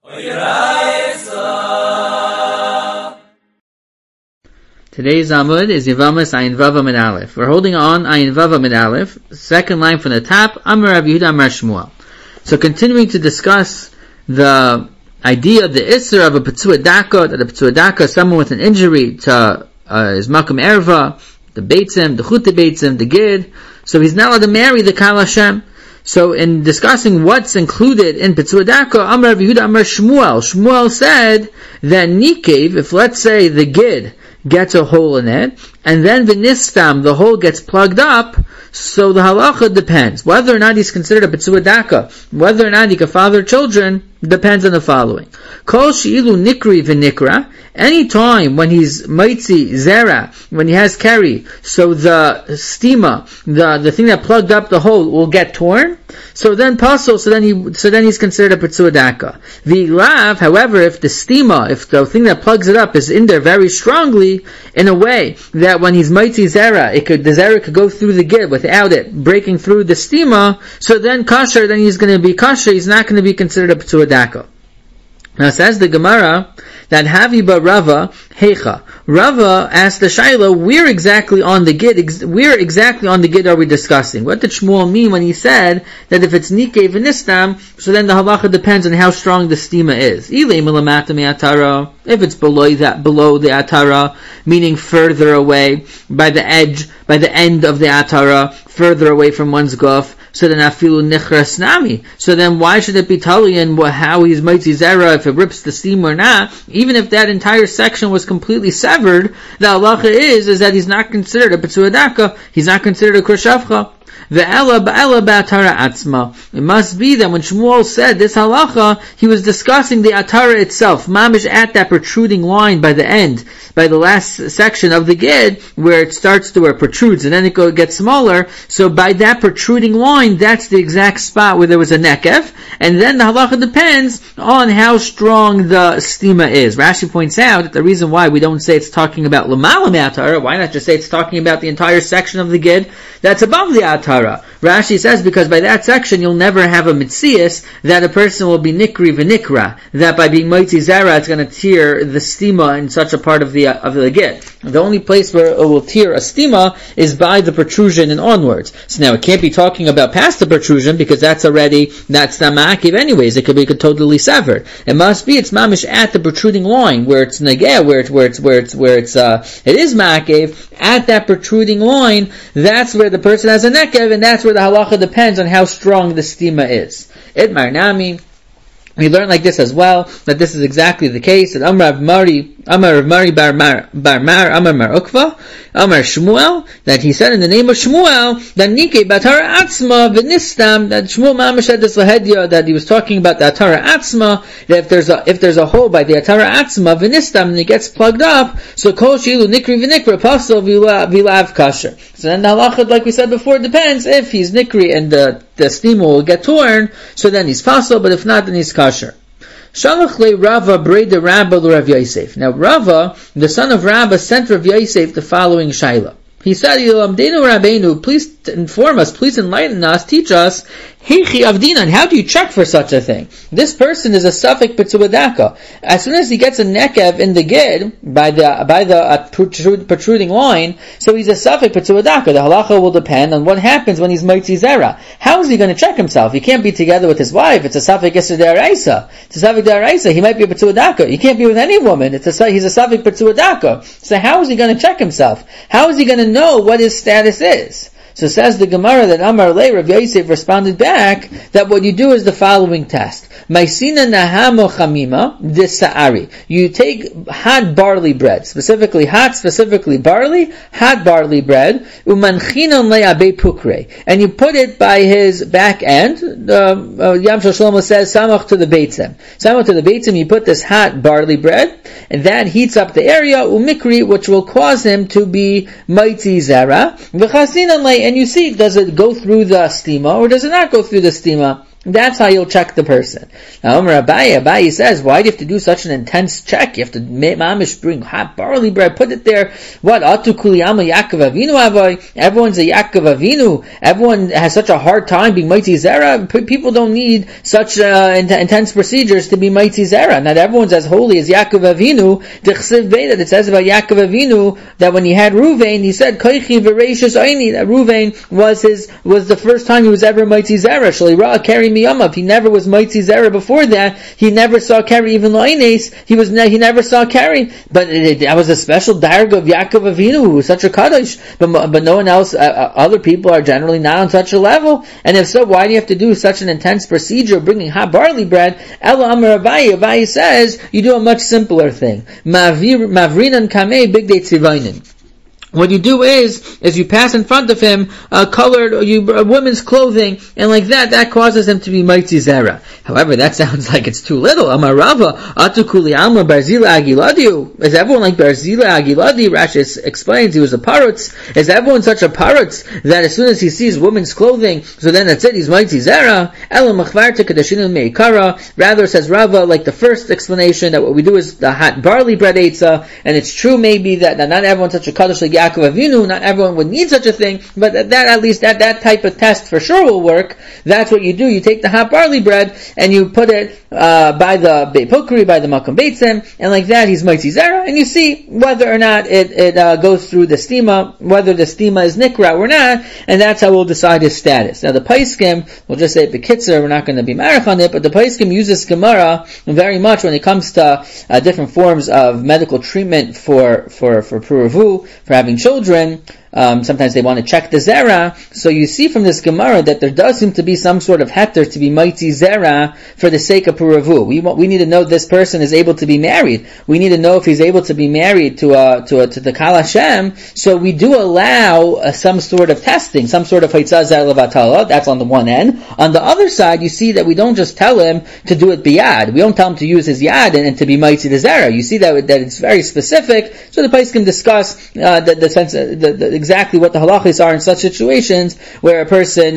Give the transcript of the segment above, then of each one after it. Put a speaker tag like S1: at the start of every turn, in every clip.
S1: Today's Amud is Yevamis Ayin Vav Amid Aleph. We're holding on Ayin Vav Amid Aleph, second line from the top, Amar Rav Yehuda Amar Shmuel. So continuing to discuss the idea of the Isser of a Petzuah Daka, that a Petzuah Daka, someone with an injury to his Makam Erva, the Beitzim, the Chute Beitzim, the Gid, so he's not allowed to marry the Kal Hashem. So in discussing what's included in Petzuah Daka, Amar Rav Yehuda Amar Shmuel, Shmuel said that Nikev, if let's say the Gid gets a hole in it, and then V'nistam, the hole gets plugged up, so the halacha depends. Whether or not he's considered a Petzuah Daka, whether or not he can father children, depends on the following. Kol she'ilu nikri v'nikra, any time when he's maitzi zera, when he has keri, so the stima, the thing that plugged up the hole will get torn, so then pasul, so then he's considered a Petzuah Daka. V'lav, however, if the stima, if the thing that plugs it up is in there very strongly, in a way that when he's maitzi zera, the zera could go through the gid without it breaking through the stima, so then kasher, then he's going to be kasher, he's not going to be considered a Petzuah Daka. Now says the Gemara that Haviba Rava Hecha. Rava asked the Shaila, where exactly on the gid are we discussing? What did Shmuel mean when he said that if it's Nikeh v'nistam, so then the halacha depends on how strong the stima is. If it's below the atara, meaning further away, by the end of the atara, further away from one's guf, so then afilu nichras nami. So then why should it be tali in how he's maitzi zera if it rips the steam or not? Even if that entire section was completely severed, the halacha is that he's not considered a Petzuah Daka, he's not considered a Krashavcha. It must be that when Shmuel said this halacha, he was discussing the atara itself, mamish at that protruding line by the end, by the last section of the gid, where it protrudes, and then it gets smaller. So by that protruding line, that's the exact spot where there was a nekev, and then the halacha depends on how strong the stima is. Rashi points out that the reason why we don't say it's talking about l'malam atara, why not just say it's talking about the entire section of the gid that's above the atara? Rashi says because by that section you'll never have a mitzias that a person will be nikri v'nikra, that by being moitzi zera it's going to tear the stima in such a part of the gid. The only place where it will tear a stima is by the protrusion and onwards. So now it can't be talking about past the protrusion because that's not ma'akiv anyways. It could be totally severed. It must be it's mamish at the protruding line where it's negeh, it is ma'akiv at that protruding line. That's where the person has a nekev, and that's where the halacha depends on how strong the stima is. Itmar nami. We learn like this as well, that this is exactly the case, that Amar Rav Mari Bar Mar, Amar Mar Ukva, Amar Shmuel, that he said in the name of Shmuel, that Nikeh Batara Atzma V'nistam, that Shmuel Mamash said this lahedya, that he was talking about the Atara Atzma, that if there's a hole by the Atara Atzma V'nistam, and it gets plugged up, so Kol Shilu Nikri V'nikra Pasal V'lav Kasher. So then the halacha, like we said before, depends if he's Nikri and the stima will get torn, so then he's pasal, but if not, then he's kasher. Shalach le Rava Breda Rabba Rav Yosef. Now Rava, the son of Rabba, sent Rav Yosef the following shaila. He said, Yilamdenu Rabbeinu, please inform us, please enlighten us, teach us, Heichi Avdinan, how do you check for such a thing? This person is a Safek Petzuah Daka. As soon as he gets a nekev in the gid, by the protruding line, so he's a Safek Petzuah Daka. The halacha will depend on what happens when he's Moitzi Zera. How is he going to check himself? He can't be together with his wife. It's a Safek Yisr D'Araisa. It's a Safek D'Araisa. He might be a Petzuah Daka. He can't be with any woman. He's a Safek Petzuah Daka. So how is he going to check himself? How is he going to know what his status is? So says the Gemara that Amar Le Rav Yosef responded back that what you do is the following test. Maisina nahamo chamima disa'ari. You take hot barley bread, specifically barley, hot barley bread, umanchinon le'abe pukre, and you put it by his back end. Yam Shel Shlomo says samach to the beitzim. You put this hot barley bread, and that heats up the area umikri, which will cause him to be maitzi zera. V'chasinon le, and you see, does it go through the stima or does it not go through the stima? That's how you'll check the person. Now, Omer Abaye says, why do you have to do such an intense check? You have to mamish bring hot barley bread, put it there. What? Atu kuliyama Yaakov Avinu avai? Everyone's a Yaakov Avinu. Everyone has such a hard time being Mighty Zera. People don't need such intense procedures to be Mighty Zera. Not everyone's as holy as Yaakov Avinu. The Chesiv Beit that it says about Yaakov Avinu that when he had Ruvain, he said, Koichi v'reishus oini, that Ruvain was the first time he was ever Mighty Zera. Shalirah Keri miyamav. He never was Mighty Zera before that. He never saw Keri, even Loines. He never saw Keri. But that was a special darga of Yaakov Avinu, who was such a kaddish. But no one else, other people are generally not on such a level. And if so, why do you have to do such an intense procedure of bringing hot barley bread? Ela Amar Abaye says, you do a much simpler thing. Mavrinan kamei bigdei tzivainin. What you do is you pass in front of him a woman's clothing, and like that causes him to be Mighty Zera. However, that sounds like it's too little. Amar Rava, Atukuli Alma Barzila Agiladiu. Is everyone like Barzila Agiladi? Rashi explains he was a parutz. Is everyone such a parutz that as soon as he sees woman's clothing, so then that's it, he's Mighty Zera? Ela Machvarta Kadashinu Meikara. Rather, says Rava, like the first explanation, that what we do is the hot barley bread eitzah, and it's true maybe that not everyone's such a kaddish like Yaakov Avinu, not everyone would need such a thing, but that type of test for sure will work. That's what you do. You take the hot barley bread and you put it by the Beit Pokri, by the Makom Beitzim, and like that he's Mighty Zera, and you see whether or not it goes through the stima, whether the stima is nikra or not, and that's how we'll decide his status. Now the Paiskim, we'll just say Bekitzer, we're not going to be marich on it, but the Paiskim uses Gemara very much when it comes to different forms of medical treatment for Puravu, for having children. Sometimes they want to check the zera. So you see from this Gemara that there does seem to be some sort of heter to be Mighty Zera for the sake of Puravu. We need to know this person is able to be married. We need to know if he's able to be married to the Kal Hashem. So we do allow some sort of testing, some sort of Haitzah Zera Levatala. That's on the one end. On the other side, you see that we don't just tell him to do it biyad. We don't tell him to use his yad and to be Mighty Zera. You see that it's very specific. So the Pais can discuss the sense, exactly what the halachis are in such situations where a person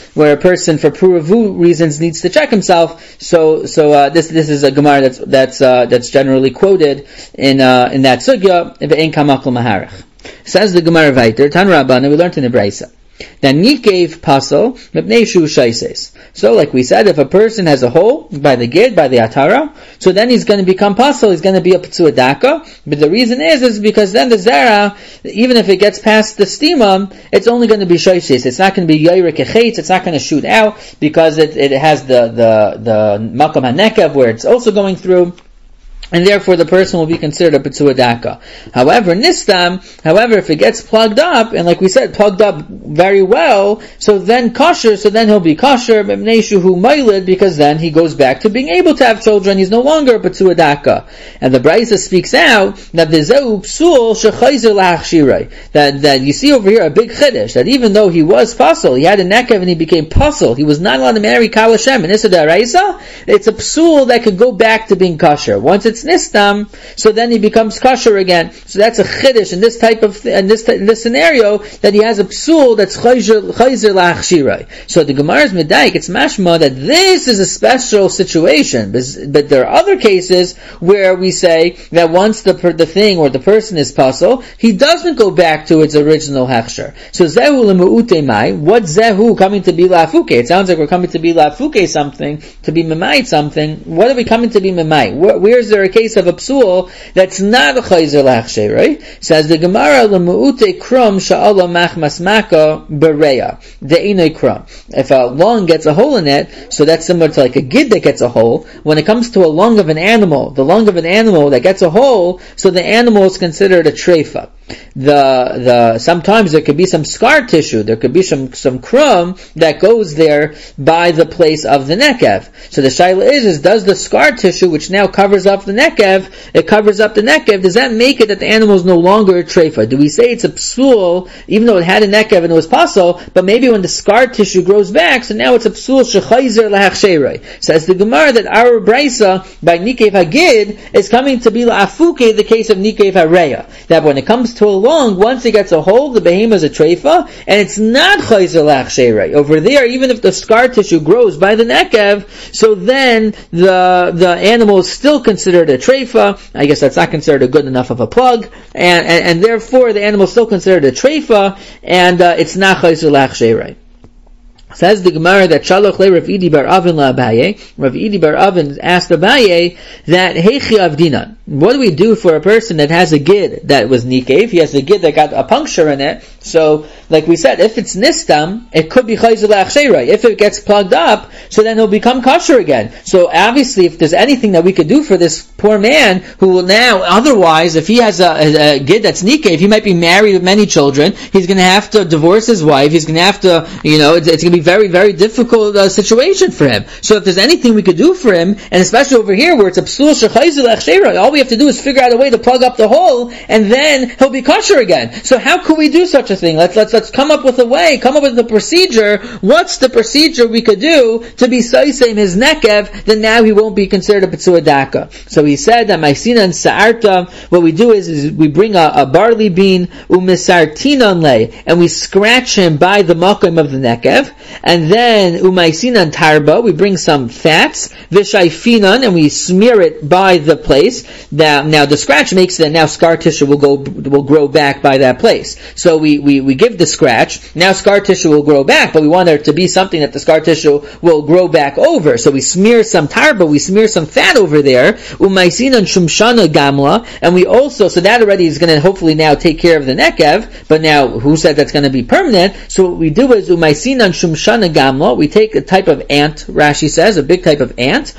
S1: for puravu reasons needs to check himself. So this is a gemara that's generally quoted in that sugya. Ve'en kamakol maharich. Says the gemara weiter. Tan Rabbana, we learned in the Brisa. Now, Nikev pasal mepnei shu shaises. So, like we said, if a person has a hole by the gid, by the atara, so then he's going to become pasal, he's going to be a p'tzuadaka. But the reason is because then the zera, even if it gets past the stima, it's only going to be shaises. It's not going to be yoyrek echetz. It's not going to shoot out because it has the makam hanekev where it's also going through. And therefore the person will be considered a Petzuadaka. However, if it gets plugged up, and like we said, plugged up very well, so then kosher, so then he'll be kosher, because then he goes back to being able to have children. He's no longer a Petzuadaka. And the Brisa speaks out that the Zeu Psul Shechayzer Lachshirai. That you see over here a big chiddush, that even though he was pasul, he had a nekev and he became pasul, he was not allowed to marry Kal Hashem. And Issa D'Oraisa, it's a psul that could go back to being kosher. Once it's nistam, so then he becomes kosher again. So that's a chiddush in this type of in this scenario, that he has a psul that's chayzer lachshirai. So the Gemara is medaik. It's mashma that this is a special situation, but there are other cases where we say that once the thing or the person is pasul, he doesn't go back to its original hechsher. So zehu lemu'ute mai. What zehu coming to be lafuke? It sounds like we're coming to be lafuke something, to be memait something. What are we coming to be memait? Where is there a case of a psul that's not a chayzer lachshe, right? Says the Gemara, lemu'ute krum sha'ala machmas maka bereya de'inoi krum. If a lung gets a hole in it, so that's similar to like a gid that gets a hole. When it comes to a lung of an animal, the lung of an animal that gets a hole, so the animal is considered a treifa. Sometimes there could be some scar tissue, there could be some krum that goes there by the place of the nekev. So the shaila is does the scar tissue, which now covers up the nekev, does that make it that the animal is no longer a treifa? Do we say it's a psul, even though it had a nekev and it was pasul, but maybe when the scar tissue grows back, so now it's a psul shechayzer lahachsherei. Says the Gemara that our brisa by nikev hagid is coming to be la'afuke, the case of nikev hareya. That when it comes comes to along, once it gets a hold, the behemoth is a treifa, and it's not chayzer lachsherei. Over there, even if the scar tissue grows by the nekev, so then the animal is still considered a treifa. I guess that's not considered a good enough of a plug, and therefore the animal is still considered a treifa, and it's not chayzer lachsherei. Says the Gemara that Shaloch le Rav Idi bar Avin la Abaye. Rav Idi bar Avin asked Abaye that Heichi Avdinan. What do we do for a person that has a gid that was nikev? He has a gid that got a puncture in it. So, like we said, if it's nistam, it could be chayzer lachsherei. If it gets plugged up, so then it'll become kosher again. So obviously, if there's anything that we could do for this poor man who will now, otherwise, if he has a gid that's nikev, he might be married with many children. He's going to have to divorce his wife. He's going to have to, it's going to be very, very difficult situation for him. So if there's anything we could do for him, and especially over here where it's a psul shechayzer lachsherei, all we have to do is figure out a way to plug up the hole, and then he'll be kosher again. So how could we do such a thing? Let's come up with a way, come up with a procedure. What's the procedure we could do to be soisem his nekev, then now he won't be considered a p'tzua daka. So he said that Maisina and Sa'arta, what we do is we bring a barley bean, umisartinan le, and we scratch him by the makom of the nekev, and then umaisinan tarba, we bring some fats, vishaifinan, and we smear it by the place. Now the scratch makes it, now scar tissue will grow back by that place. So we give the scratch, now scar tissue will grow back, but we want there to be something that the scar tissue will grow back over. So we smear some tarba, we smear some fat over there, umaisinan shumshana gamla, and we also, so that already is going to hopefully now take care of the nekev, but now who said that's going to be permanent? So what we do is umaisinan shumshana gamla, we take a type of ant, Rashi says, a big type of ant,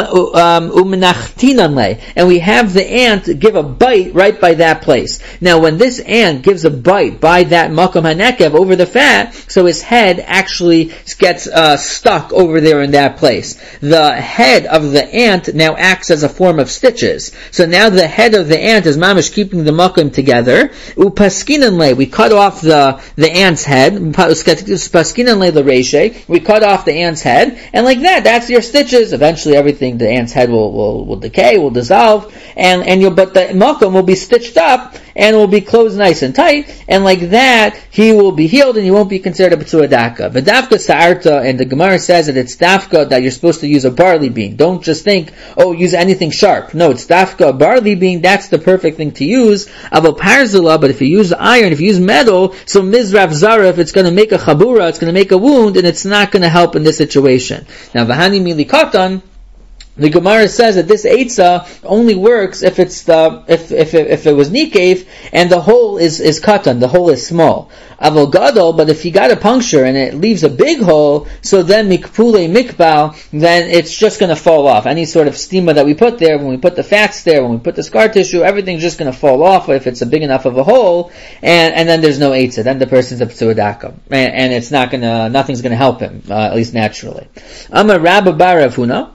S1: umenachtinan le, and we have the ant give a bite right by that place. Now when this ant gives a bite by that makom hanekev over the fat, so his head actually gets stuck over there in that place. The head of the ant now acts as a form of stitches. So now the head of the ant is mamish keeping the makom together. Upaskinan le, we cut off the ant's head. Paskinan le l'reishe, we cut off the ant's head, and like that's your stitches. Eventually everything, the ant's head will decay, will dissolve, but the makom will be stitched up and will be closed nice and tight, and like that he will be healed and he won't be considered a p'tzua daka. But dafka sa'arta, and the Gemara says that it's dafka that you're supposed to use a barley bean. Don't just think, use anything sharp. No, it's dafka, a barley bean, that's the perfect thing to use. Avo parzula, but if you use iron, if you use metal, so mizraf zarif, it's going to make a chabura, it's going to make a wound, and it's not going to help in this situation. Now, v'hani mili katan, the Gemara says that this eitzah only works if it's if it was nikev and the hole is katan, the hole is small. Avol gadol, but if you got a puncture and it leaves a big hole, so then mikpule mikbal, then it's just going to fall off. Any sort of stima that we put there, when we put the fats there, when we put the scar tissue, everything's just going to fall off if it's a big enough of a hole, and then there's no eitzah. Then the person's a p'tzua daka, and it's nothing's going to help him, at least naturally. Amar Rabba bar Rav Huna,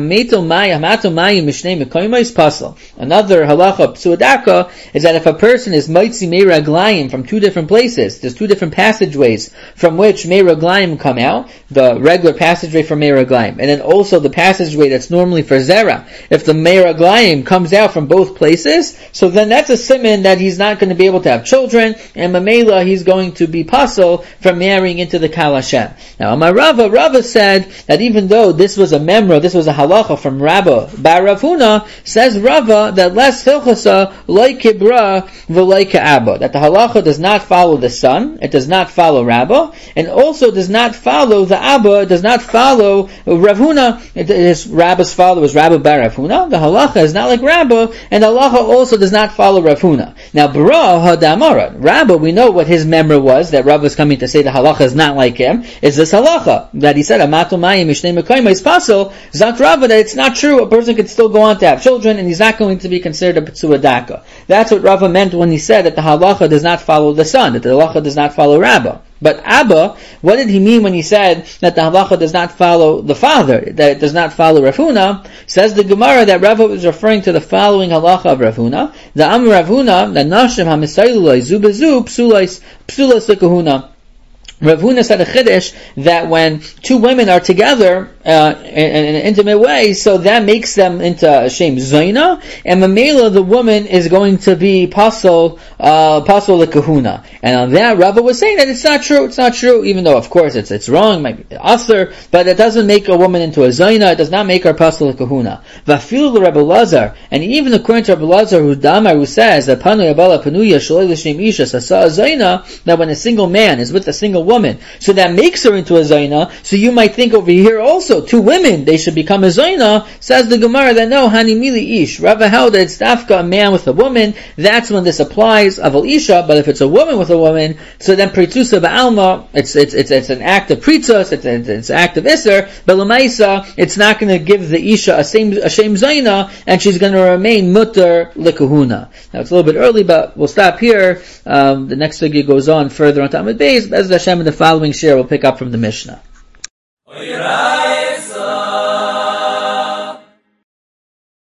S1: another halacha p'tzua daka is that if a person is moitzi mei raglayim from two different places, there's two different passageways from which mei raglayim come out, the regular passageway for mei raglayim, and then also the passageway that's normally for zera. If the mei raglayim comes out from both places, so then that's a siman that he's not going to be able to have children, and mamela he's going to be pasol from marrying into the Kal Hashem. Now, Amar Rava said that even though this was a memra, this was a halacha from Rabba bar Rav Huna, says Rava that les hilchasa loy kibra v'loy ka'abba, that the halacha does not follow the son, it does not follow Rabba, and also does not follow the Abba, it does not follow Rav Huna. Rabba's father was Rabba bar Rav Huna. The halacha is not like Rabba, and the halacha also does not follow Rav Huna. Now, Bara hadamara, Rabba, we know what his memra was, that Rabba is coming to say the halacha is not like him, is this halacha, that he said, Amato mayim mishnei mekayma is pasel, zak Rabba, that it's not true, a person could still go on to have children, and he's not going to be considered a p'tzua daka. That's what Rava meant when he said that the halacha does not follow the son, that the halacha does not follow Rabba. But Abba, what did he mean when he said that the halacha does not follow the father, that it does not follow Rav Huna? Says the Gemara that Rava was referring to the following halacha of Rav Huna. The Am Rav Huna, the Nashim HaMisailulai Zubezu Psulas Lekahuna. Rav Huna said a chiddush that when two women are together, in an intimate way, so that makes them into Shem Zaina, and Mamela, the woman, is going to be Pasol Kahuna. And on that, Rava was saying that it's not true, even though, of course, it's wrong, it might be Aser, but it doesn't make a woman into a Zaina, it does not make her Pasol Kahuna. Vafil Rebbe Lazar, and even according to Rebbe Lazar, who says that Panu Yabala Panuya Shalei L'Shem Isha Sasa Zaina, that when a single man is with a single woman, so that makes her into a Zaina, so you might think over here also, two women, they should become a Zaina, says the Gemara that no, Hani Mili Ish. Rava held that it's Dafka, a man with a woman, that's when this applies, Aval Isha, but if it's a woman with a woman, so then Pritzusa Ba'alma, it's an act of Pritzus, it's an act of Isser, but Lamaisa, it's not going to give the Isha a Shem Zaina, and she's going to remain Mutter Likahuna. Now it's a little bit early, but we'll stop here. The next figure goes on further on Talmud Beis. As Hashem in the following share, we'll pick up from the Mishnah.